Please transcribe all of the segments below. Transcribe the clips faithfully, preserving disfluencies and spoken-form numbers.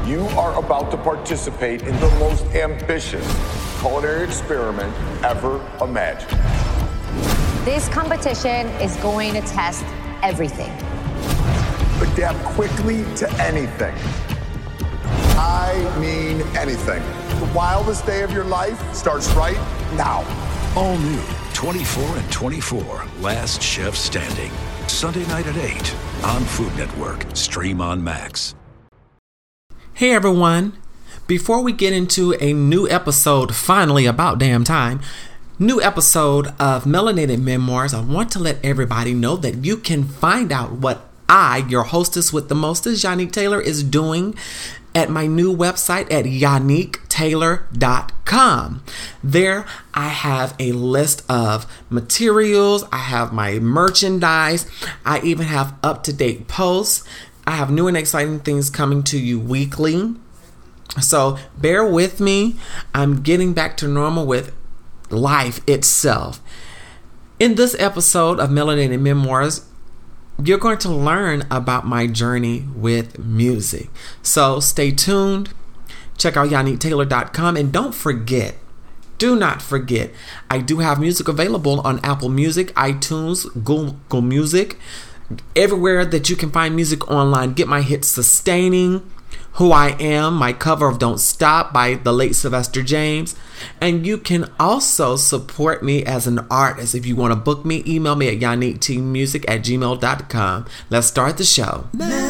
You are about to participate in the most ambitious culinary experiment ever imagined. This competition is going to test everything. Adapt quickly to anything. I mean anything. The wildest day of your life starts right now. All new twenty-four and twenty-four, Last Chef Standing. Sunday night at eight on Food Network. Stream on Max. Hey everyone. Before we get into a new episode, finally about damn time, new episode of Melanated Memoirs, I want to let everybody know that you can find out what I, your hostess with the mostest, Yannick Taylor, is doing at my new website at yannick taylor dot com. There I have a list of materials, I have my merchandise, I even have up-to-date posts. I have new and exciting things coming to you weekly. So bear with me. I'm getting back to normal with life itself. In this episode of Melanated Memoirs, you're going to learn about my journey with music. So stay tuned. Check out yannick taylor dot com. And don't forget, do not forget, I do have music available on Apple Music, iTunes, Google Music, everywhere that you can find music online. Get my hit Sustaining, Who I Am, my cover of Don't Stop by the late Sylvester James. And you can also support me as an artist. If you want to book me, email me at yannick t music at gmail dot com. Let's start the show.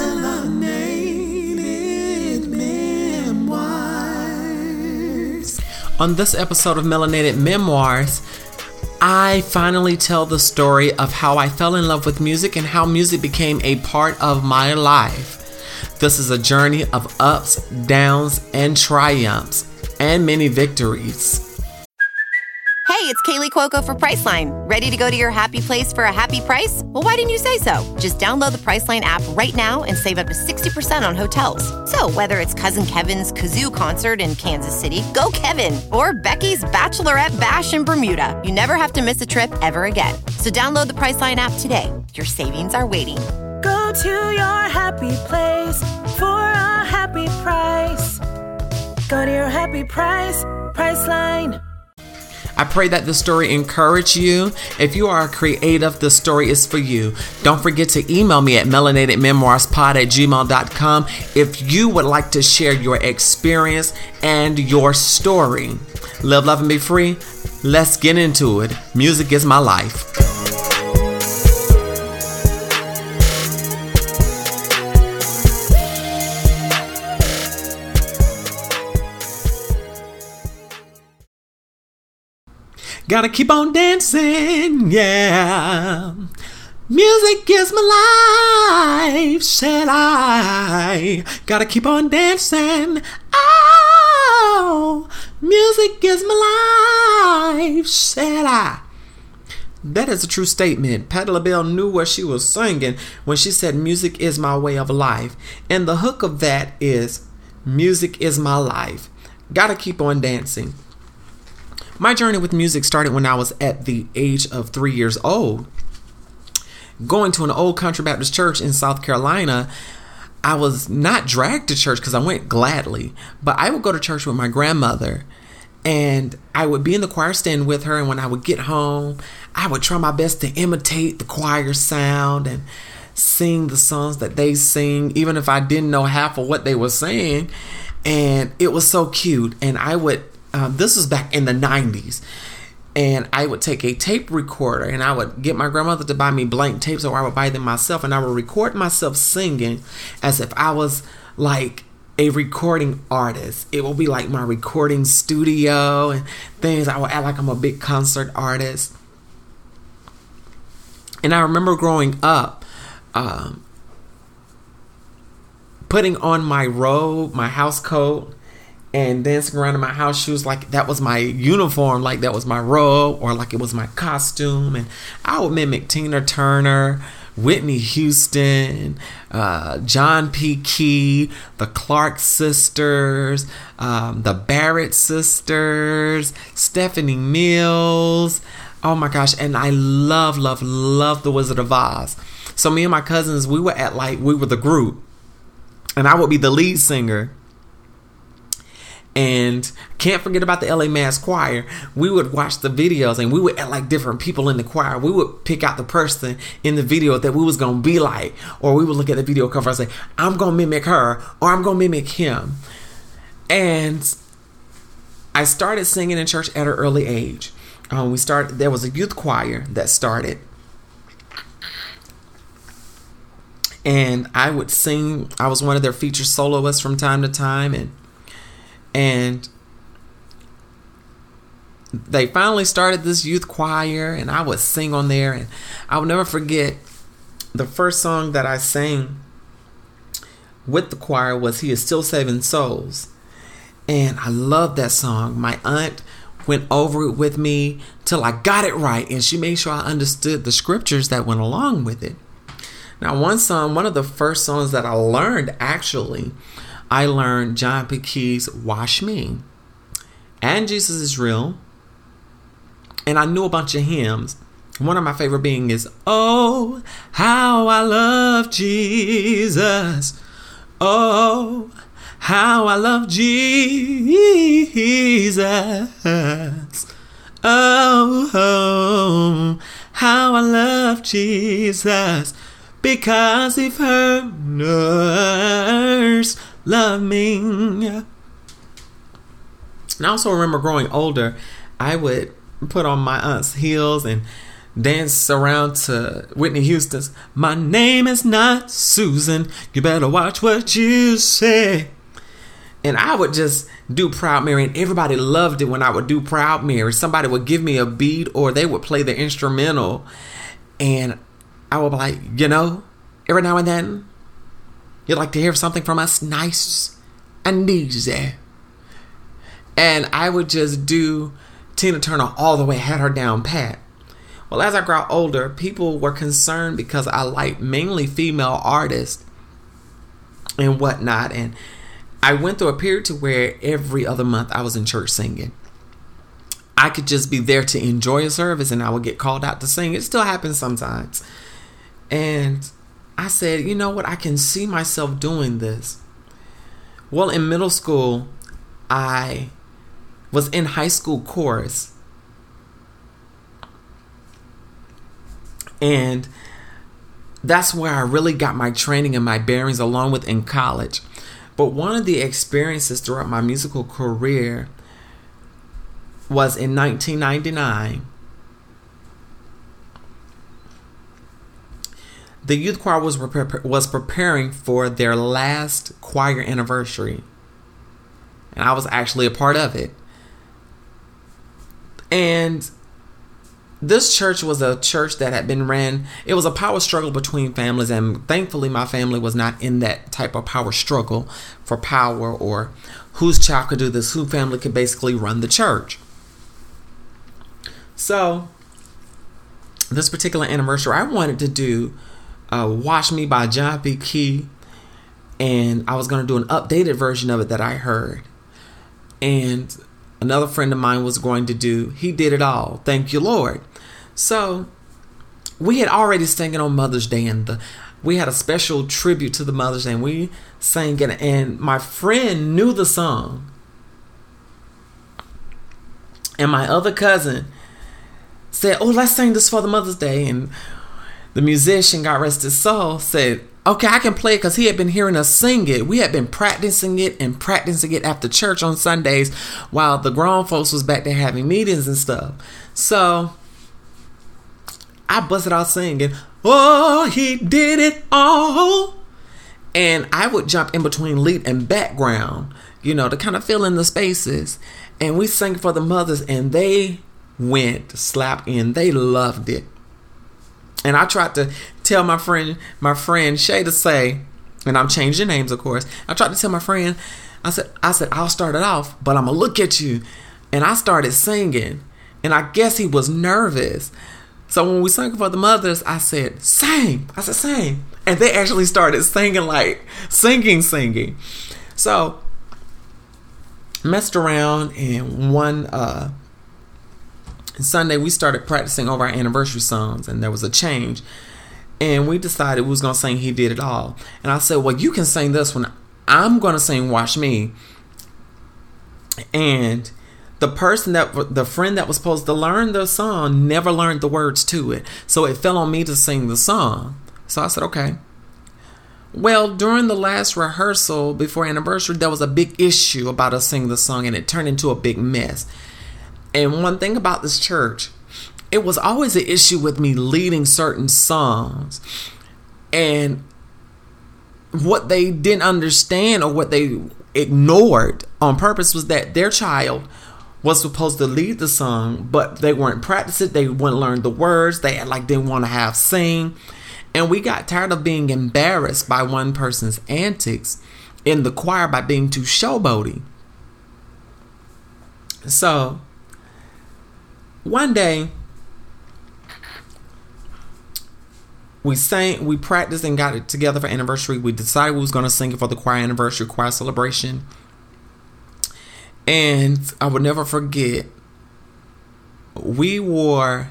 Melanated Memoirs. On this episode of Melanated Memoirs, I finally tell the story of how I fell in love with music and how music became a part of my life. This is a journey of ups, downs, and triumphs, and many victories. Hey, it's Kaylee Cuoco for Priceline. Ready to go to your happy place for a happy price? Well, why didn't you say so? Just download the Priceline app right now and save up to sixty percent on hotels. So whether it's Cousin Kevin's Kazoo Concert in Kansas City, go Kevin, or Becky's Bachelorette Bash in Bermuda, you never have to miss a trip ever again. So download the Priceline app today. Your savings are waiting. Go to your happy place for a happy price. Go to your happy price, Priceline. I pray that this story encourage you. If you are a creative, this story is for you. Don't forget to email me at melanated memoirs pod at gmail dot com if you would like to share your experience and your story. Live, love, and be free. Let's get into it. Music is my life. Gotta keep on dancing, yeah. Music is my life, said I. Gotta keep on dancing, oh. Music is my life, said I. That is a true statement. Patti LaBelle knew what she was singing when she said music is my way of life. And the hook of that is music is my life. Gotta keep on dancing. My journey with music started when I was at the age of three years old. Going to an old country Baptist church in South Carolina, I was not dragged to church because I went gladly, but I would go to church with my grandmother and I would be in the choir stand with her. And when I would get home, I would try my best to imitate the choir sound and sing the songs that they sing, even if I didn't know half of what they were saying. And it was so cute. And I would Um, this was back in the nineties, and I would take a tape recorder and I would get my grandmother to buy me blank tapes, or I would buy them myself, and I would record myself singing as if I was like a recording artist. It will be like my recording studio and things. I would act like I'm a big concert artist. And I remember growing up, um, putting on my robe, my house coat, and dancing around in my house shoes like that was my uniform, like that was my robe, or like it was my costume. And I would mimic Tina Turner, Whitney Houston, uh, John P. Key, the Clark sisters, um, the Barrett sisters, Stephanie Mills. Oh my gosh. And I love, love, love The Wizard of Oz. So me and my cousins, we were at like, we were the group. And I would be the lead singer. And can't forget about the L A Mass Choir. We would watch the videos and we would act like different people in the choir. We would pick out the person in the video that we was going to be like. Or we would look at the video cover and say, I'm going to mimic her or I'm going to mimic him. And I started singing in church at an early age. Um, we started. There was a youth choir that started. And I would sing. I was one of their featured soloists from time to time. And And they finally started this youth choir, and I would sing on there. And I will never forget the first song that I sang with the choir was He Is Still Saving Souls. And I loved that song. My aunt went over it with me till I got it right, and she made sure I understood the scriptures that went along with it. Now, one song, one of the first songs that I learned, actually, I learned John P. Key's Wash Me and Jesus Is Real. And I knew a bunch of hymns. One of my favorite being is, oh, how I love Jesus. Oh, how I love Jesus. Oh, oh, how I love Jesus. Because He first love me. And I also remember growing older, I would put on my aunt's heels and dance around to Whitney Houston's My Name Is Not Susan, You Better Watch What You Say. And I would just do Proud Mary, and everybody loved it when I would do Proud Mary. Somebody would give me a beat or they would play the instrumental, and I would be like, you know, every now and then you'd like to hear something from us nice and easy. And I would just do Tina Turner all the way, had her down pat. Well, as I got older, people were concerned because I liked mainly female artists and whatnot. And I went through a period to where every other month I was in church singing. I could just be there to enjoy a service and I would get called out to sing. It still happens sometimes. And I said, you know what? I can see myself doing this. Well, in middle school, I was in high school chorus. And that's where I really got my training and my bearings, along with in college. But one of the experiences throughout my musical career was in nineteen ninety-nine. The youth choir was was preparing for their last choir anniversary. And I was actually a part of it. And this church was a church that had been ran. It was a power struggle between families. And thankfully, my family was not in that type of power struggle for power or whose child could do this, whose family could basically run the church. So, this particular anniversary, I wanted to do uh, Wash Me by John P. Key. And I was going to do an updated version of it that I heard. And another friend of mine was going to do He Did It All, Thank You, Lord. So we had already sang it on Mother's Day, and the, we had a special tribute to the Mother's Day, and we sang it, and my friend knew the song. And my other cousin said, oh, let's sing this for the Mother's Day. And the musician, God rest his soul, said, okay, I can play it, because he had been hearing us sing it. We had been practicing it and practicing it after church on Sundays while the grown folks was back there having meetings and stuff. So I busted out singing, oh, He did it all. And I would jump in between lead and background, you know, to kind of fill in the spaces. And we sang for the mothers, and they went slap in. They loved it. And I tried to tell my friend, my friend Shay to say, and I'm changing names, of course. I tried to tell my friend, I said, I said, I'll start it off, but I'm going to look at you. And I started singing. And I guess he was nervous. So when we sang for the mothers, I said, sing. I said, sing. And they actually started singing, like singing, singing. So messed around, and one uh, Sunday we started practicing over our anniversary songs, and there was a change. And we decided we was going to sing He Did It All. And I said, well, you can sing this one. I'm going to sing Wash Me. And the person that, the friend that was supposed to learn the song never learned the words to it. So it fell on me to sing the song. So I said, okay. Well, during the last rehearsal before anniversary, there was a big issue about us singing the song, and it turned into a big mess. And one thing about this church, it was always an issue with me leading certain songs. And what they didn't understand, or what they ignored on purpose, was that their child was supposed to lead the song, but they weren't practicing. They wouldn't learn the words. They had like didn't want to have sing. And we got tired of being embarrassed by one person's antics in the choir by being too showboaty. So one day we sang, we practiced and got it together for anniversary. We decided we was going to sing it for the choir anniversary, choir celebration. And I would never forget, we wore,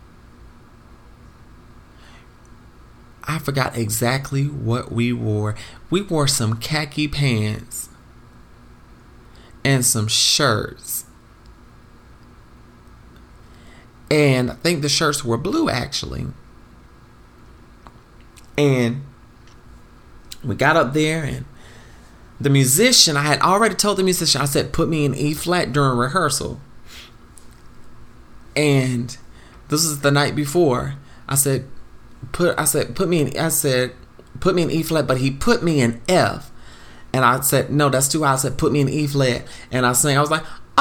I forgot exactly what we wore. We wore some khaki pants and some shirts. And I think the shirts were blue, actually. And we got up there, and the musician, I had already told the musician, I said, put me in E flat during rehearsal. And this is the night before. I said, put, I said, put me in, I said, put me in E flat, but he put me in F. And I said, no, that's too high. I said, put me in E flat. And I sang, I was like,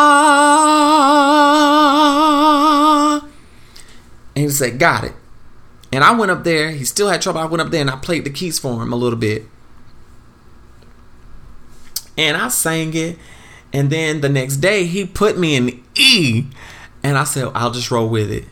ah. And he said, got it. And I went up there. He still had trouble. I went up there and I played the keys for him a little bit. And I sang it. And then the next day, he put me in E. And I said, I'll just roll with it.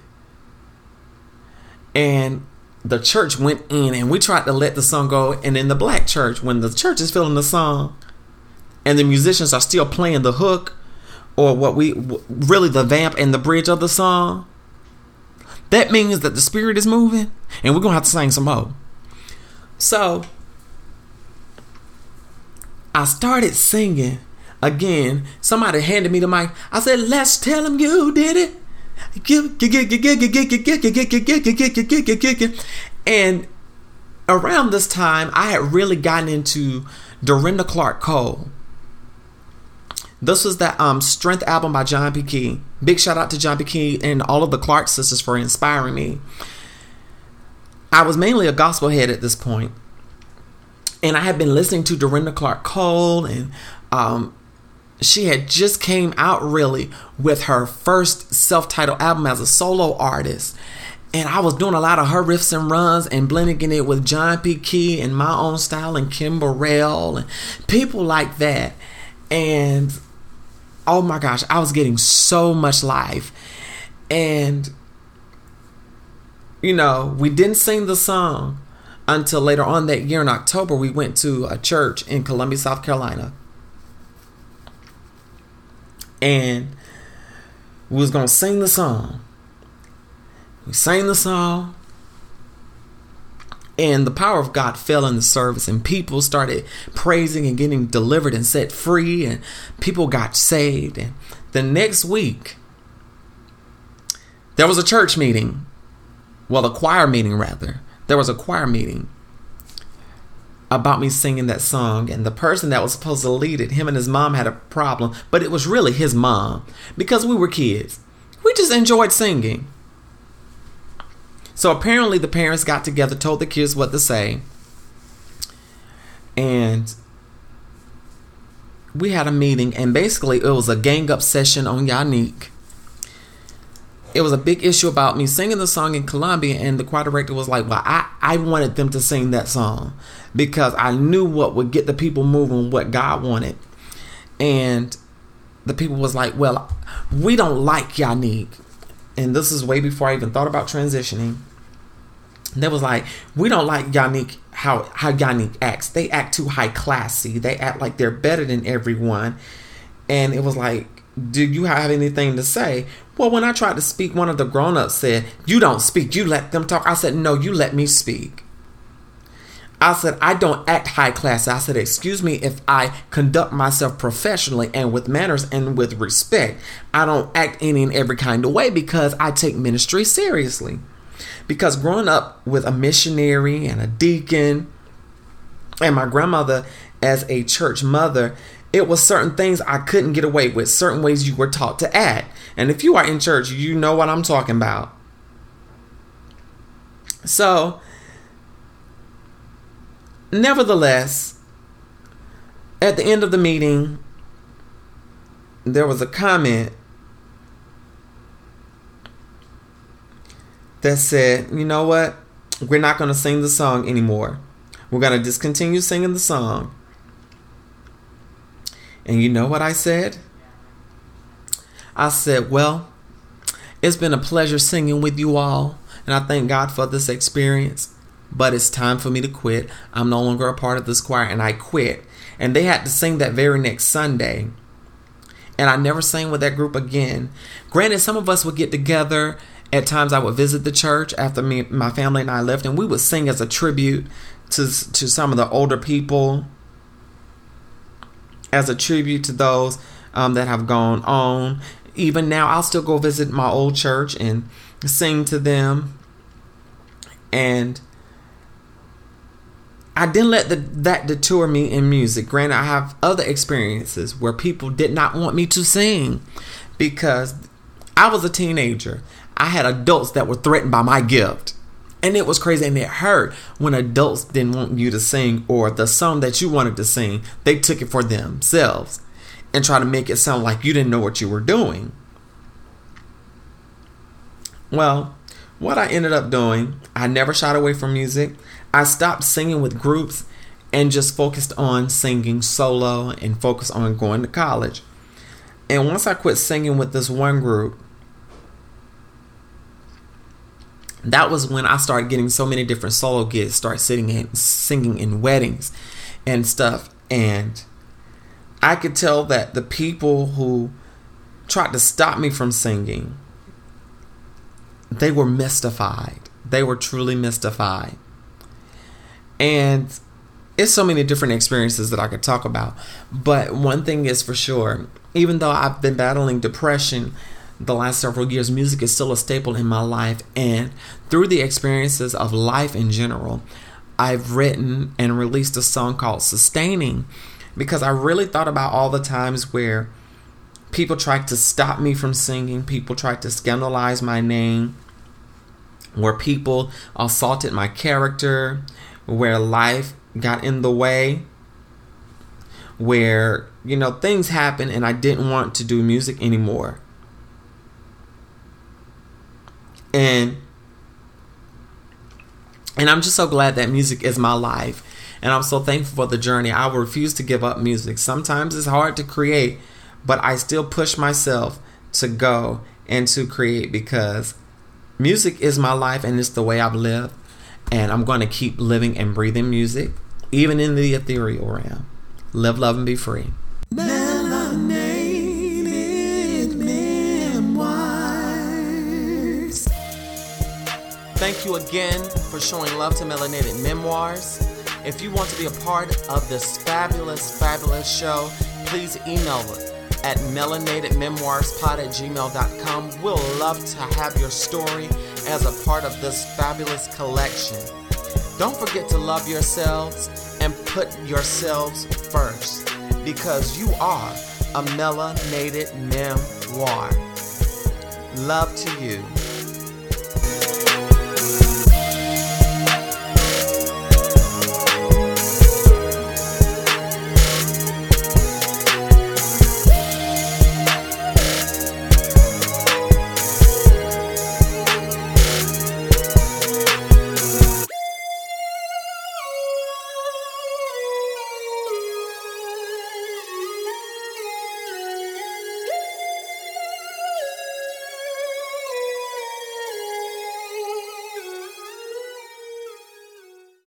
And the church went in, and we tried to let the song go. And in the black church, when the church is feeling the song and the musicians are still playing the hook, or what we really the vamp and the bridge of the song, that means that the spirit is moving, and we're gonna have to sing some more. So I started singing again. Somebody handed me the mic. I said, let's tell him you did it. And around this time, I had really gotten into Dorinda Clark Cole. This was that um, Strength album by John P. Key. Big shout out to John P. Key and all of the Clark sisters for inspiring me. I was mainly a gospel head at this point. And I had been listening to Dorinda Clark Cole, and um, she had just came out really with her first self-titled album as a solo artist. And I was doing a lot of her riffs and runs and blending it with John P. Key and my own style and Kim Burrell and people like that. And oh my gosh, I was getting so much life. And, you know, we didn't sing the song until later on that year in October. We went to a church in Columbia, South Carolina. And we was going to sing the song. We sang the song. And the power of God fell in the service, and people started praising and getting delivered and set free, and people got saved. And the next week, there was a church meeting. Well, a choir meeting, rather. There was a choir meeting about me singing that song. And the person that was supposed to lead it, him and his mom had a problem. But it was really his mom, because we were kids. We just enjoyed singing. So apparently the parents got together, told the kids what to say. And we had a meeting, and basically it was a gang up session on Yannick. It was a big issue about me singing the song in Columbia, and the choir director was like, well, I, I wanted them to sing that song because I knew what would get the people moving, what God wanted. And the people was like, well, we don't like Yannick. And this is way before I even thought about transitioning. They was like, we don't like Yannick, how, how Yannick acts. They act too high classy. They act like they're better than everyone. And it was like, do you have anything to say? Well, when I tried to speak, one of the grown-ups said, you don't speak, you let them talk. I said, no, you let me speak. I said, I don't act high class. I said, excuse me if I conduct myself professionally and with manners and with respect. I don't act any and every kind of way because I take ministry seriously. Because growing up with a missionary and a deacon and my grandmother as a church mother, it was certain things I couldn't get away with, certain ways you were taught to act. And if you are in church, you know what I'm talking about. So, nevertheless, at the end of the meeting, there was a comment that said, you know what? We're not going to sing the song anymore. We're going to discontinue singing the song. And you know what I said? I said, well, it's been a pleasure singing with you all. And I thank God for this experience. But it's time for me to quit. I'm no longer a part of this choir, and I quit. And they had to sing that very next Sunday. And I never sang with that group again. Granted, some of us would get together. At times I would visit the church after me, my family and I left, and we would sing as a tribute to, to some of the older people, as a tribute to those um, that have gone on. Even now, I'll still go visit my old church and sing to them. And I didn't let the, that deter me in music. Granted, I have other experiences where people did not want me to sing because I was a teenager. I had adults that were threatened by my gift. And it was crazy, and it hurt when adults didn't want you to sing, or the song that you wanted to sing, they took it for themselves and tried to make it sound like you didn't know what you were doing. Well, what I ended up doing, I never shied away from music. I stopped singing with groups and just focused on singing solo and focused on going to college. And once I quit singing with this one group, that was when I started getting so many different solo gigs, started sitting and singing in weddings and stuff. And I could tell that the people who tried to stop me from singing, they were mystified. They were truly mystified. And it's so many different experiences that I could talk about. But one thing is for sure, even though I've been battling depression the last several years, music is still a staple in my life. And through the experiences of life in general, I've written and released a song called Sustaining, because I really thought about all the times where people tried to stop me from singing, people tried to scandalize my name, where people assaulted my character, where life got in the way, where, you know, things happened and I didn't want to do music anymore. And and I'm just so glad that music is my life. And I'm so thankful for the journey. I will refuse to give up music. Sometimes it's hard to create, but I still push myself to go and to create, because music is my life and it's the way I've lived. And I'm going to keep living and breathing music, even in the ethereal realm. Live, love, and be free. Melanated Memoirs. Thank you again for showing love to Melanated Memoirs. If you want to be a part of this fabulous, fabulous show, please email us at melanatedmemoirspod at gmail dot com. We'll love to have your story as a part of this fabulous collection. Don't forget to love yourselves and put yourselves first, because you are a melanated memoir. Love to you.